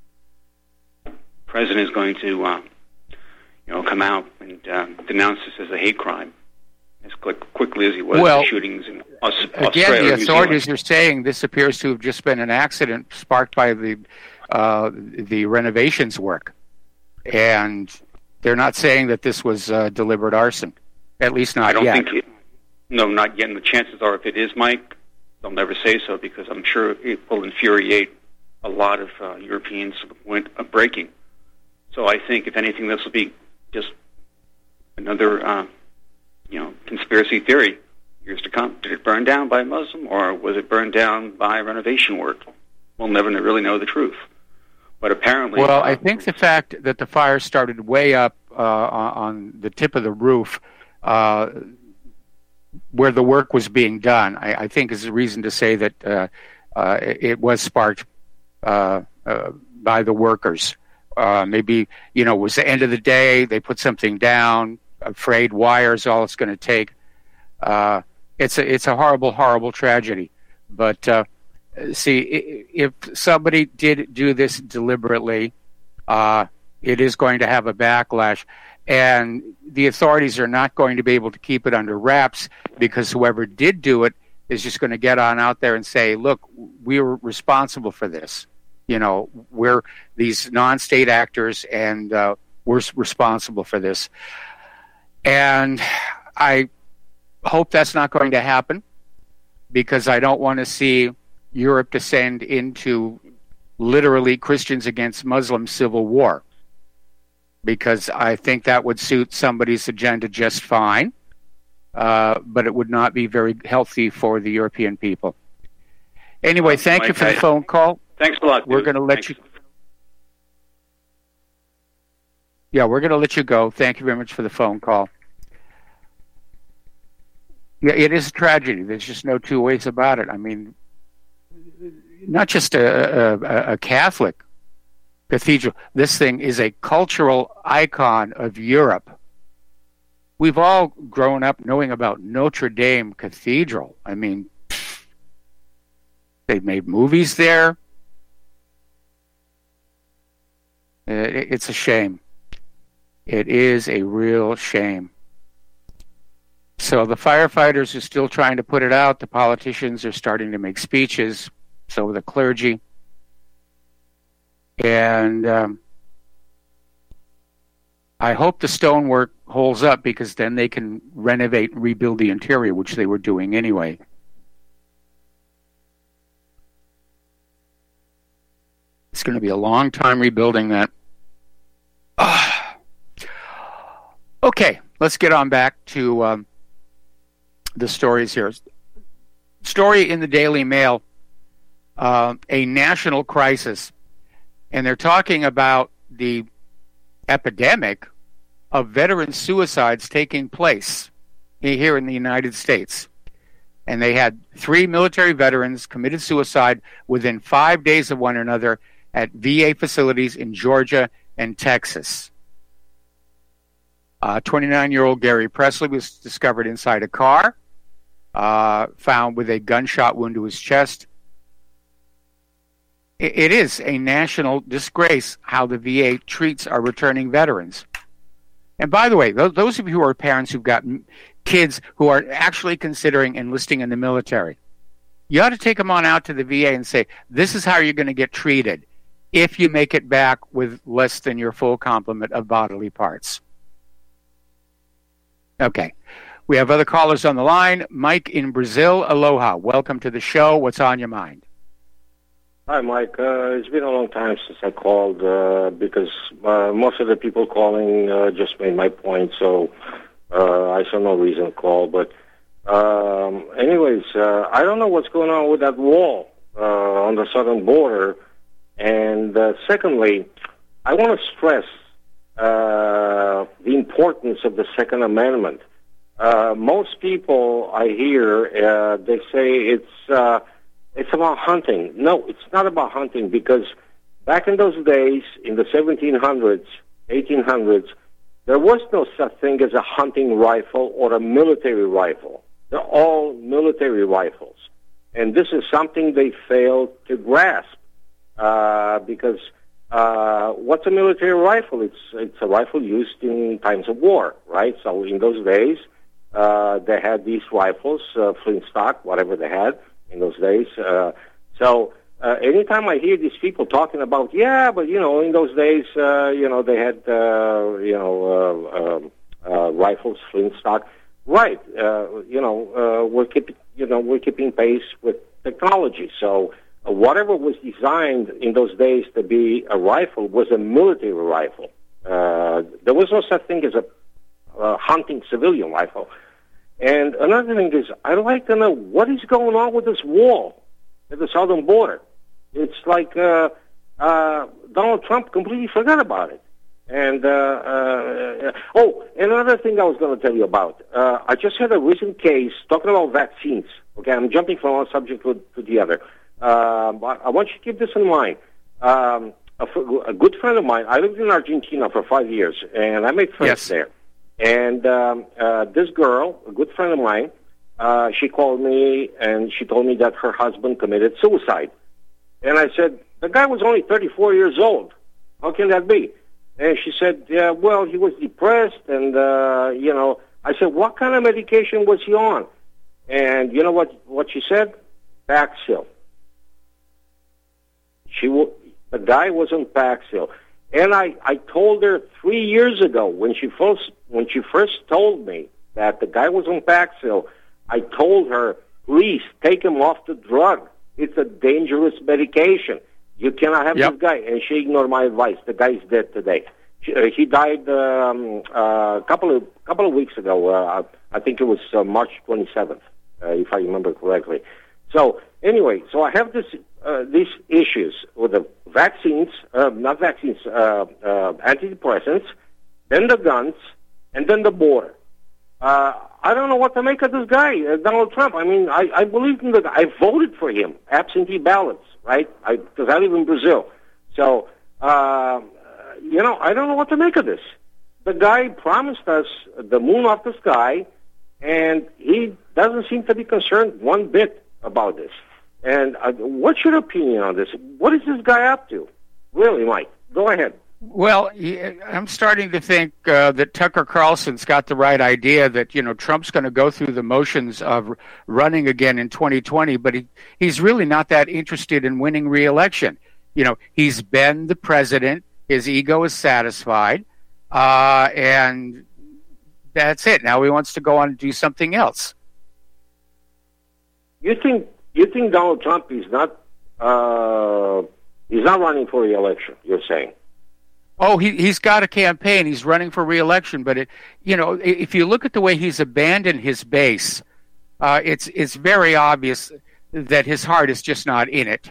president is going to, uh, you know, come out and uh, denounce this as a hate crime as quick, quickly as he was well, the shootings in Aus- again, Australia. the authorities are saying this appears to have just been an accident sparked by the uh, the renovations work, and they're not saying that this was uh, deliberate arson. At least not I don't yet. think. It, no, not yet. And the chances are, if it is, Mike, they'll never say so because I'm sure it will infuriate a lot of uh, Europeans to the point of breaking. So I think, if anything, this will be just another, uh, you know, conspiracy theory years to come. Did it burn down by a Muslim, or was it burned down by renovation work? We'll never really know the truth. But apparently, well, uh, I think the fact that the fire started way up uh, on the tip of the roof, uh, where the work was being done, I, I think is a reason to say that uh, uh, it was sparked uh, uh, by the workers. Uh, maybe, you know, it was the end of the day, they put something down, frayed wires, all it's going to take. Uh, it's a it's a horrible, horrible tragedy. But uh, see, if somebody did do this deliberately, uh, it is going to have a backlash. And the authorities are not going to be able to keep it under wraps because whoever did do it is just going to get on out there and say, look, we were responsible for this. You know, we're these non-state actors and uh, we're responsible for this. And I hope that's not going to happen because I don't want to see Europe descend into literally Christians against Muslim civil war. Because I think that would suit somebody's agenda just fine, uh, but it would not be very healthy for the European people. Anyway, thank Mike, you for I, the phone call. Thanks a lot. We're going to let Thanks. you. Yeah, we're going to let you go. Thank you very much for the phone call. Yeah, it is a tragedy. There's just no two ways about it. I mean, not just a, a, a Catholic cathedral. This thing is a cultural icon of Europe. We've all grown up knowing about Notre Dame Cathedral. I mean, they've made movies there. It's a shame. It is a real shame. So the firefighters are still trying to put it out. The politicians are starting to make speeches. So the clergy. And um, I hope the stonework holds up because then they can renovate and rebuild the interior, which they were doing anyway. It's going to be a long time rebuilding that. Ah. Okay, let's get on back to um, the stories here. Story in the Daily Mail, uh, a national crisis. And they're talking about the epidemic of veteran suicides taking place here in the United States. And they had three military veterans committed suicide within five days of one another at V A facilities in Georgia and Texas. Uh, twenty-nine-year-old Gary Presley was discovered inside a car, uh, found with a gunshot wound to his chest. It, it is a national disgrace how the V A treats our returning veterans. And by the way, those, those of you who are parents who've got kids who are actually considering enlisting in the military, you ought to take them on out to the V A and say, this is how you're going to get treated if you make it back with less than your full complement of bodily parts. Okay. We have other callers on the line. Mike in Brazil, aloha. Welcome to the show. What's on your mind? Hi, Mike. Uh, it's been a long time since I called uh, because uh, most of the people calling uh, just made my point, so uh, I saw no reason to call. But um, anyways, uh, I don't know what's going on with that wall uh, on the southern border. And uh, secondly, I want to stress uh, the importance of the Second Amendment. Uh, most people I hear, uh, they say it's uh, it's about hunting. No, it's not about hunting, because back in those days, in the seventeen hundreds, eighteen hundreds, there was no such thing as a hunting rifle or a military rifle. They're all military rifles. And this is something they failed to grasp, uh, because uh, what's a military rifle? It's, it's a rifle used in times of war, right? So in those days, uh, they had these rifles, uh, flintstock, whatever they had in those days. Uh, so uh, anytime I hear these people talking about, yeah, but, you know, in those days, uh, you know, they had, uh, you know, uh, uh, uh, rifles, flintstock. Right. Uh, you know, uh, we're keeping, you know, we're keeping pace with technology. So uh, whatever was designed in those days to be a rifle was a military rifle. Uh, there was no such thing as a uh, hunting civilian rifle. And another thing is, I'd like to know what is going on with this wall at the southern border. It's like uh, uh, Donald Trump completely forgot about it. And, uh, uh, oh, another thing I was going to tell you about. Uh, I just had a recent case talking about vaccines. Okay, I'm jumping from one subject to, to the other. Uh, but I want you to keep this in mind. Um, a, a good friend of mine, I lived in Argentina for five years, and I made friends Yes. there. And um, uh, this girl, a good friend of mine, uh, she called me, and she told me that her husband committed suicide. And I said, the guy was only thirty-four years old. How can that be? And she said, yeah, well, he was depressed, and, uh, you know, I said, what kind of medication was he on? And you know what, what she said? Paxil. She w- the guy was on Paxil. And I, I told her three years ago, when she first, when she first told me that the guy was on Paxil, I told her, please take him off the drug. It's a dangerous medication. You cannot have Yep. this guy. And she ignored my advice. The guy's dead today. She, uh, he died um, uh, a couple of couple of weeks ago. Uh, I think it was uh, March twenty-seventh, uh, if I remember correctly. So anyway, so I have this uh, these issues with the vaccines, uh, not vaccines, uh, uh, antidepressants, then the guns, and then the border. Uh, I don't know what to make of this guy, uh, Donald Trump. I mean, I, I believe in the guy. I voted for him, absentee ballots, right? Because I, I live in Brazil. So, uh, you know, I don't know what to make of this. The guy promised us the moon off the sky, and he doesn't seem to be concerned one bit about this. And uh, what's your opinion on this? What is this guy up to? Really, Mike, go ahead. Well, I'm starting to think uh, that Tucker Carlson's got the right idea that, you know, Trump's going to go through the motions of running again in twenty twenty, but he, he's really not that interested in winning re-election. You know, he's been the president. His ego is satisfied, uh, and that's it. Now he wants to go on and do something else. You think you think Donald Trump is not uh, He's not running for re-election, you're saying? Oh, he, he's got a campaign. He's running for re-election. But, it, you know, if you look at the way he's abandoned his base, uh, it's it's very obvious that his heart is just not in it.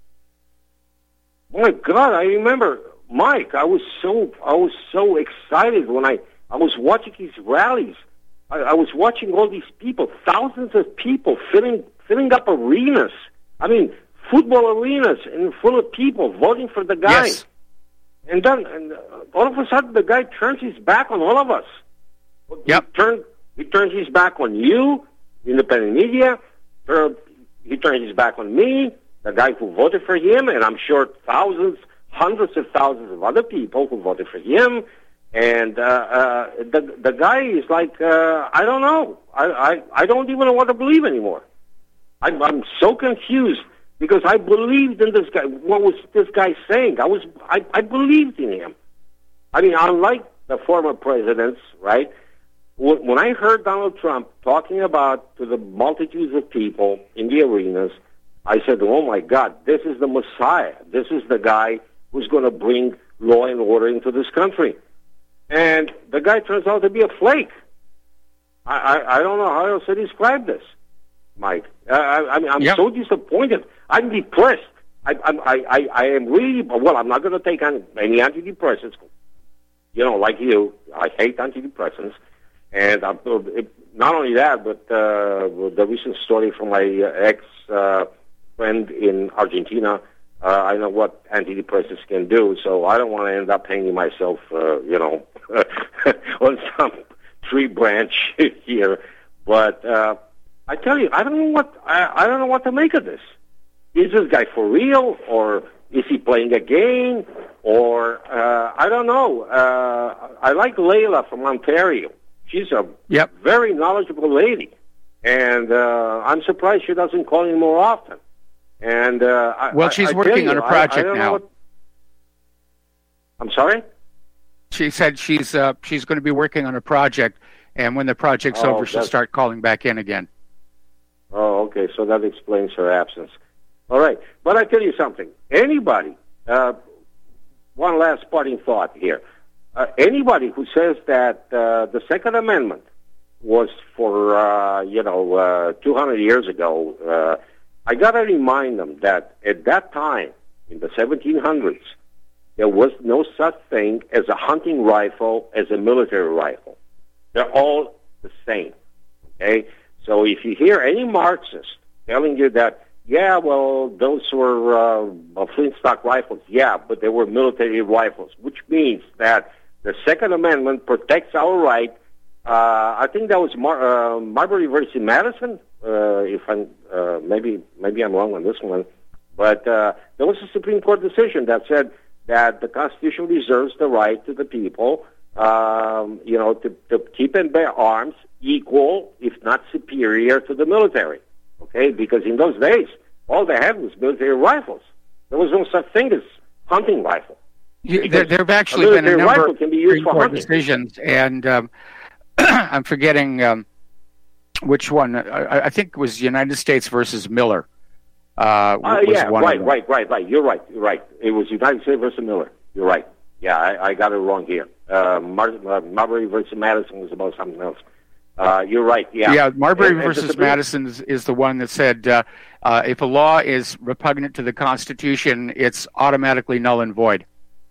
My God, I remember, Mike, I was so I was so excited when I, I was watching these rallies. I, I was watching all these people, thousands of people filling filling up arenas. I mean, football arenas and full of people voting for the guy. Yes. And then and all of a sudden, the guy turns his back on all of us. Yep. He, turn, he turns his back on you, independent media. Turn, he turns his back on me, the guy who voted for him, and I'm sure thousands, hundreds of thousands of other people who voted for him. And uh, uh, the the guy is like, uh, I don't know. I, I, I don't even know what to believe anymore. I'm, I'm so confused because I believed in this guy. What was this guy saying? I was I, I believed in him. I mean, unlike the former presidents, right? When, when I heard Donald Trump talking about to the multitudes of people in the arenas, I said, oh, my God, this is the Messiah. This is the guy who's going to bring law and order into this country. And the guy turns out to be a flake. I, I, I don't know how else to describe this, Mike. Uh, I, I mean, I'm yep. so disappointed. I'm depressed. I, I, I, I am really, well, I'm not going to take on any antidepressants. You know, like you, I hate antidepressants. And I'm, not only that, but uh, the recent story from my ex-friend uh, in Argentina, uh, I know what antidepressants can do, so I don't want to end up hanging myself, uh, you know, on some tree branch here. But uh, I tell you, I don't know what I, I don't know what to make of this. Is this guy for real, or is he playing a game, or uh, I don't know. Uh, I like Layla from Ontario. She's a yep. very knowledgeable lady, and uh, I'm surprised she doesn't call in more often. And uh, I, well, she's I, I working you, on a project I, I now. What... I'm sorry? She said she's uh, she's going to be working on a project, and when the project's oh, over, she'll start calling back in again. Oh, okay. So that explains her absence. All right. But I tell you something. Anybody, uh, one last parting thought here. Uh, anybody who says that uh, the Second Amendment was for, uh, you know, uh, two hundred years ago, uh, I got to remind them that at that time, in the seventeen hundreds, there was no such thing as a hunting rifle, as a military rifle. They're all the same, okay? So if you hear any Marxist telling you that, yeah, well, those were uh, flintstock rifles, yeah, but they were military rifles, which means that the Second Amendment protects our right. Uh, I think that was Mar- uh, Marbury versus Madison. Uh, if I'm uh, maybe maybe I'm wrong on this one, but uh, there was a Supreme Court decision that said that the Constitution reserves the right to the people, um, you know, to, to keep and bear arms equal, if not superior, to the military. Okay, because in those days, all they had was military rifles. There was no such thing as hunting rifle. Yeah, there, there have actually been a number of Supreme Court decisions, and um, I'm forgetting um, which one. I, I think it was United States versus Miller. Uh, uh, yeah, right, right, right, right. You're right. You're right. It was United States versus Miller. You're right. Yeah, I, I got it wrong here. Uh, Mar- uh, Marbury versus Madison was about something else. Uh, you're right. Yeah. Yeah. Marbury and, versus and Madison is, is the one that said uh, uh, if a law is repugnant to the Constitution, it's automatically null and void.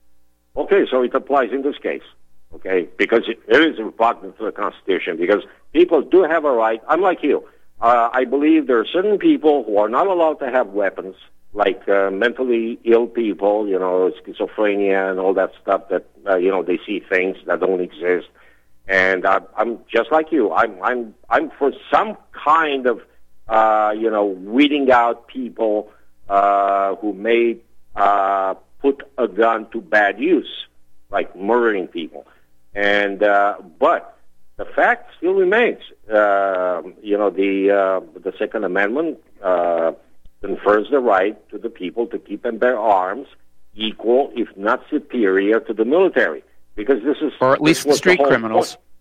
Okay, so it applies in this case. Okay, because it, it is repugnant to the Constitution. Because people do have a right. I'm like you. Uh, I believe there are certain people who are not allowed to have weapons, like uh, mentally ill people, you know, schizophrenia and all that stuff that, uh, you know, they see things that don't exist. And uh, I'm just like you. I'm I'm I'm for some kind of, uh, you know, weeding out people uh, who may uh, put a gun to bad use, like murdering people. And uh, but the fact still remains. Uh, you know, the uh, the Second Amendment uh, confers the right to the people to keep and bear arms, equal, if not superior, to the military. Because this is, or at least the street the criminals. Point.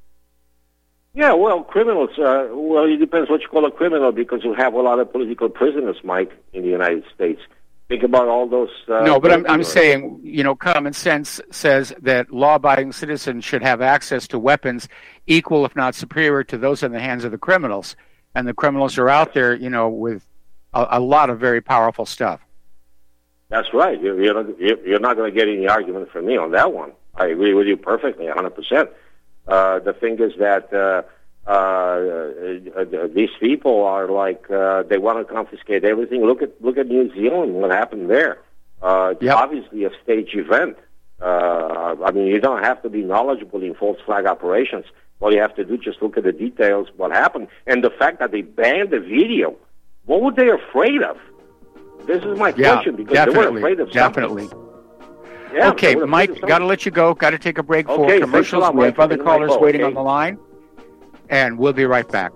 Yeah, well, criminals. Uh, well, it depends what you call a criminal, because you have a lot of political prisoners, Mike, in the United States. Think about all those... Uh, no, but I'm, I'm saying, you know, common sense says that law-abiding citizens should have access to weapons equal, if not superior, to those in the hands of the criminals. And the criminals are out there, you know, with a, a lot of very powerful stuff. That's right. You're, you're, you're not going to get any argument from me on that one. I agree with you perfectly, one hundred percent. Uh, the thing is that uh, uh, uh, these people are like, uh, they want to confiscate everything. Look at look at New Zealand, what happened there. Uh, it's yep. obviously a staged event. Uh, I mean, you don't have to be knowledgeable in false flag operations. All you have to do is just look at the details, what happened, and the fact that they banned the video. What were they afraid of? This is my yeah, question, because definitely, they were afraid of something. Definitely. Yeah, okay, Mike, got to let you go. Got to take a break for okay, commercials. Lot, we have other callers call, waiting okay. on the line, and we'll be right back.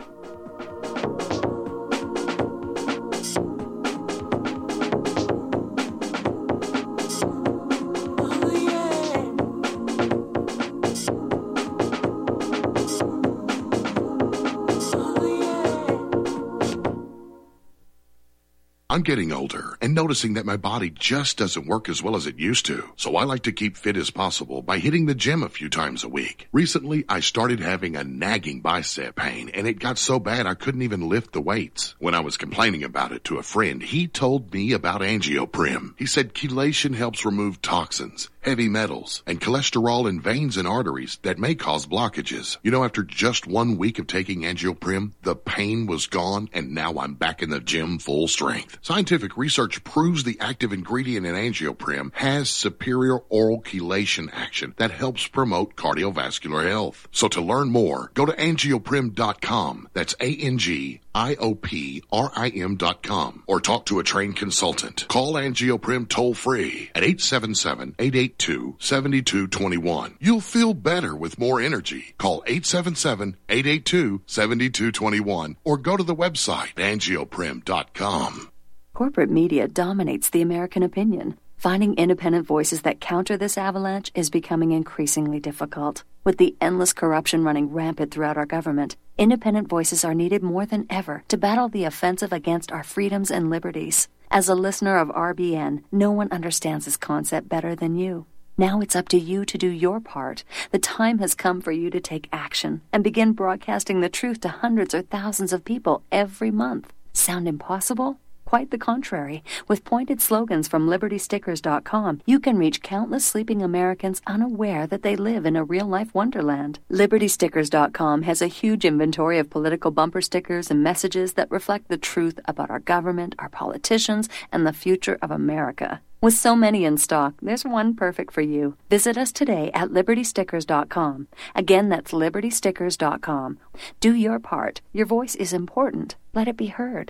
I'm getting older and noticing that my body just doesn't work as well as it used to. So I like to keep fit as possible by hitting the gym a few times a week. Recently, I started having a nagging bicep pain, and it got so bad I couldn't even lift the weights. When I was complaining about it to a friend, he told me about Angioprim. He said chelation helps remove toxins, heavy metals, and cholesterol in veins and arteries that may cause blockages. You know, after just one week of taking Angioprim, the pain was gone, and now I'm back in the gym full strength. Scientific research proves the active ingredient in Angioprim has superior oral chelation action that helps promote cardiovascular health. So to learn more, go to angioprim dot com. That's A N G I O P R I M dot com, or talk to a trained consultant. Call Angioprim toll-free at eight seven seven, eight eight two, seven two two one. You'll feel better with more energy. Call eight seven seven, eight eight two, seven two two one or go to the website angioprim dot com. Corporate media dominates the American opinion. Finding independent voices that counter this avalanche is becoming increasingly difficult. With the endless corruption running rampant throughout our government, independent voices are needed more than ever to battle the offensive against our freedoms and liberties. As a listener of R B N, no one understands this concept better than you. Now it's up to you to do your part. The time has come for you to take action and begin broadcasting the truth to hundreds or thousands of people every month. Sound impossible? Quite the contrary. With pointed slogans from liberty stickers dot com, you can reach countless sleeping Americans unaware that they live in a real-life wonderland. liberty stickers dot com has a huge inventory of political bumper stickers and messages that reflect the truth about our government, our politicians, and the future of America. With so many in stock, there's one perfect for you. Visit us today at liberty stickers dot com. Again, that's liberty stickers dot com. Do your part. Your voice is important. Let it be heard.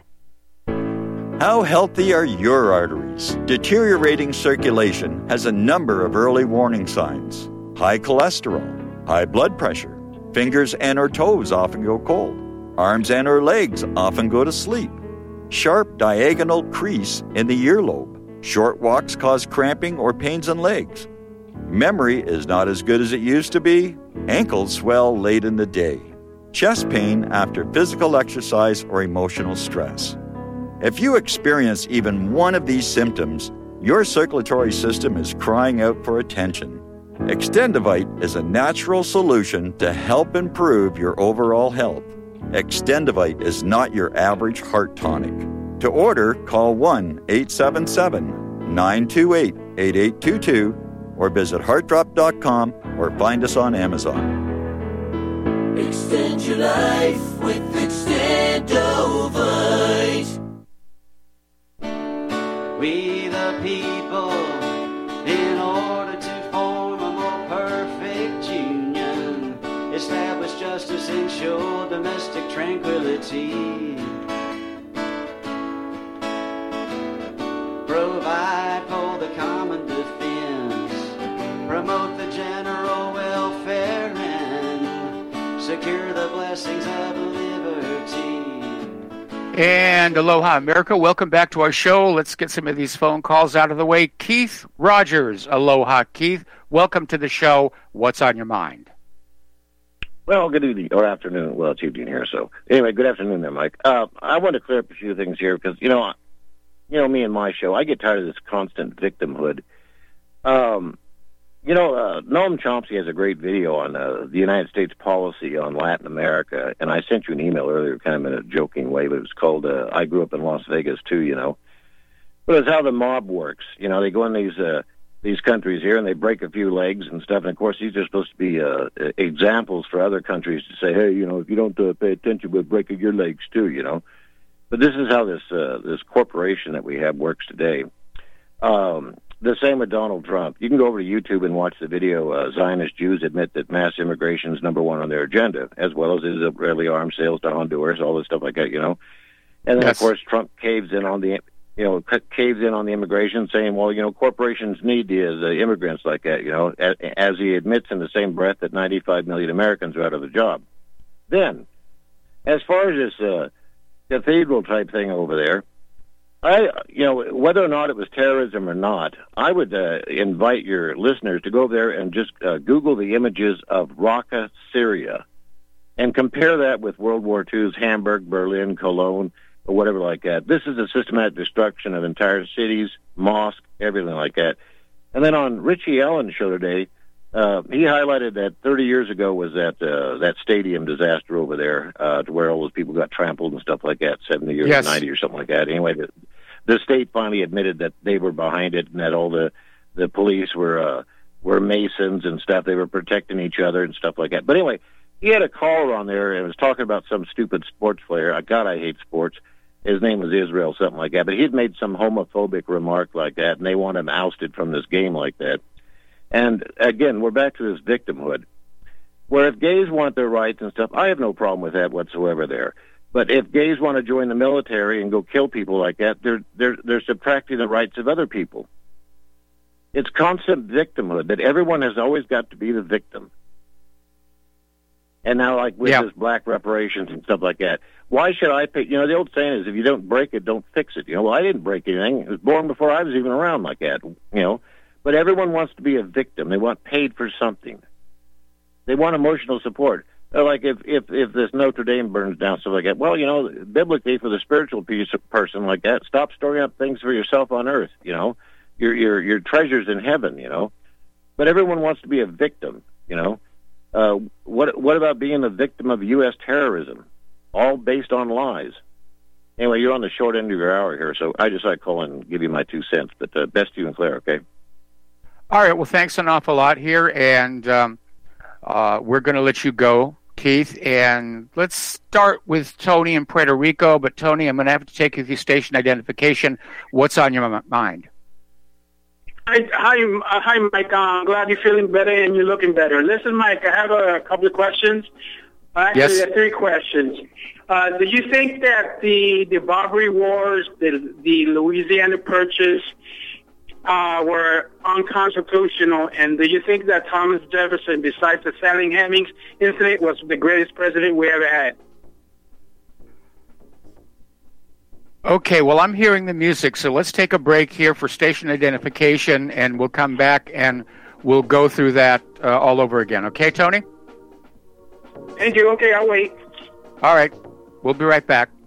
How healthy are your arteries? Deteriorating circulation has a number of early warning signs. High cholesterol, high blood pressure, fingers and or toes often go cold, arms and or legs often go to sleep, sharp diagonal crease in the earlobe, short walks cause cramping or pains in legs, memory is not as good as it used to be, ankles swell late in the day, chest pain after physical exercise or emotional stress. If you experience even one of these symptoms, your circulatory system is crying out for attention. Extendivite is a natural solution to help improve your overall health. Extendivite is not your average heart tonic. To order, call one eight seven seven, nine two eight, eight eight two two or visit heart drop dot com or find us on Amazon. Extend your life with Extendivite. We the people, in order to form a more perfect union, establish justice, ensure domestic tranquility, provide for the common defense, promote the general welfare, and secure the blessings of liberty. And aloha, America. Welcome back to our show. Let's get some of these phone calls out of the way. Keith Rogers. Aloha, Keith. Welcome to the show. What's on your mind? Well, good evening or afternoon. Well, it's evening here. So anyway, good afternoon there, Mike. Uh, I want to clear up a few things here because, you know, you know, me and my show, I get tired of this constant victimhood. Um, you know, uh, Noam Chomsky has a great video on uh, the United States policy on Latin America, and I sent you an email earlier, kind of in a joking way, but it was called uh, I Grew Up in Las Vegas, too, you know. But it's how the mob works. You know, they go in these uh, these countries here, and they break a few legs and stuff, and, of course, these are supposed to be uh, examples for other countries to say, hey, you know, if you don't uh, pay attention, we're breaking your legs, too, you know. But this is how this uh, this corporation that we have works today. Um, the same with Donald Trump. You can go over to YouTube and watch the video. Uh, Zionist Jews admit that mass immigration is number one on their agenda, as well as Israeli arms sales to Honduras, all this stuff like that, you know. And then, yes. of course, Trump caves in on the, you know, caves in on the immigration, saying, well, you know, corporations need the, the immigrants like that, you know, as, as he admits in the same breath that ninety-five million Americans are out of a job. Then, as far as this uh, cathedral type thing over there, I, you know, whether or not it was terrorism or not, I would uh, invite your listeners to go over there and just uh, Google the images of Raqqa, Syria, and compare that with World War Two's Hamburg, Berlin, Cologne, or whatever like that. This is a systematic destruction of entire cities, mosques, everything like that. And then on Richie Allen's show today, uh, he highlighted that thirty years ago was that uh, that stadium disaster over there, uh, to where all those people got trampled and stuff like that, seventy years, yes. ninety or something like that. Anyway, the, the state finally admitted that they were behind it and that all the, the police were uh, were Masons and stuff. They were protecting each other and stuff like that. But anyway, he had a caller on there and was talking about some stupid sports player. God, I hate sports. His name was Israel, something like that. But he'd made some homophobic remark like that, and they want him ousted from this game like that. And, again, we're back to this victimhood, where if gays want their rights and stuff, I have no problem with that whatsoever there. But if gays want to join the military and go kill people like that, they're they're they're subtracting the rights of other people. It's constant victimhood, that everyone has always got to be the victim. And now, like with yeah. this black reparations and stuff like that, why should I pay? You know, the old saying is, if you don't break it, don't fix it. You know, well, I didn't break anything. It was born before I was even around like that, you know. But everyone wants to be a victim. They want paid for something. They want emotional support. They're like, if, if, if this Notre Dame burns down, stuff like that, well, you know, biblically, for the spiritual piece of person like that, stop storing up things for yourself on earth, you know. Your, your, your treasures in heaven, you know. But everyone wants to be a victim, you know. Uh, what what about being a victim of U S terrorism, all based on lies? Anyway, you're on the short end of your hour here, so I just like to call and give you my two cents. But uh, best to you and Claire, okay? All right, well, thanks an awful lot here, and um, uh, we're going to let you go, Keith. And let's start with Tony in Puerto Rico. But, Tony, I'm going to have to take you through station identification. What's on your m- mind? Hi, hi, uh, hi, Mike. Uh, I'm glad you're feeling better and you're looking better. Listen, Mike, I have a couple of questions. Uh, actually, yes. I have three questions. Uh, do you think that the the Barbary Wars, the the Louisiana Purchase, uh, were unconstitutional? And do you think that Thomas Jefferson, besides the Sallie Hemings incident, was the greatest president we ever had? Okay, well, I'm hearing the music, so let's take a break here for station identification, and we'll come back and we'll go through that uh, all over again. Okay, Tony? Thank you. Okay, I'll wait. All right. We'll be right back.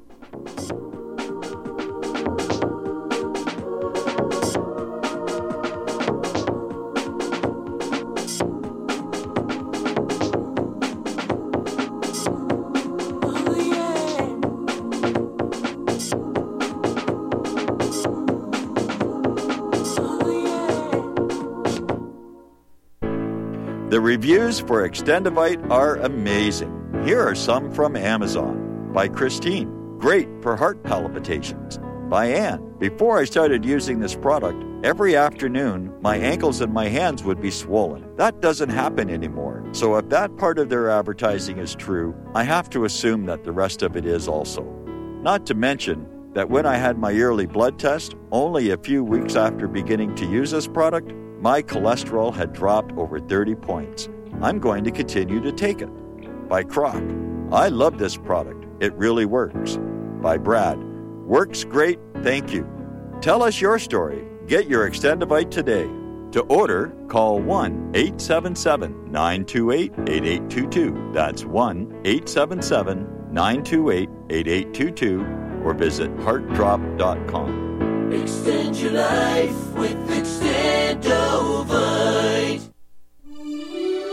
The reviews for Extendivite are amazing. Here are some from Amazon. By Christine, great for heart palpitations. By Anne, before I started using this product, every afternoon my ankles and my hands would be swollen. That doesn't happen anymore. So if that part of their advertising is true, I have to assume that the rest of it is also. Not to mention that when I had my yearly blood test, only a few weeks after beginning to use this product, my cholesterol had dropped over thirty points. I'm going to continue to take it. By Croc, I love this product. It really works. By Brad, works great, thank you. Tell us your story. Get your Extendivite today. To order, call one eight seven seven, nine two eight, eight eight two two. That's one eight seven seven, nine two eight, eight eight two two or visit heart drop dot com. Extend your life with Extendovite.